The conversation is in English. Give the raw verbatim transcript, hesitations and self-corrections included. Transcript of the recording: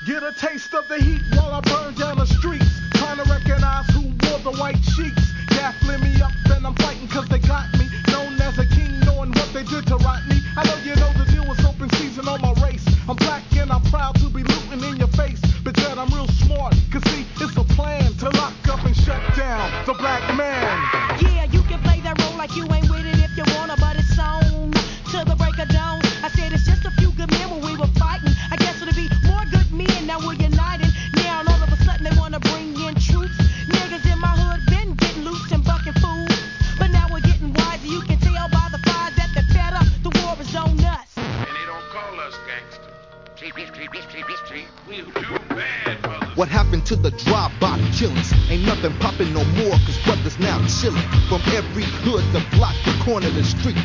Get a taste of the heat while I burn down the streets. Trying to recognize who wore the white sheets. Gaffling me up and I'm fighting cause they got me. Known as a king, knowing what they did to Rodney. I know you know the deal was open season on my race. I'm black and I'm proud to be looting in your face. But yet I'm real smart, cause see, it's a plan to lock up and shut down the black man. Yeah, you can play that role like you ain't with it if you wanna, but it's on till the break of dawn. I said it's just a few good men when we were fighting. I guess it'll be more good men, now we're united. Now and all of a sudden they wanna bring in troops. Niggas in my hood been getting loose and bucking fools. But now we're getting wiser, you can tell by the fires that they're fed up. The war is on us. And they don't call us gangsters. We do bad, brothers. What happened to the drive-by killings? Ain't nothing popping no more, cause brothers now chillin'. From every hood, the block, the corner, the street.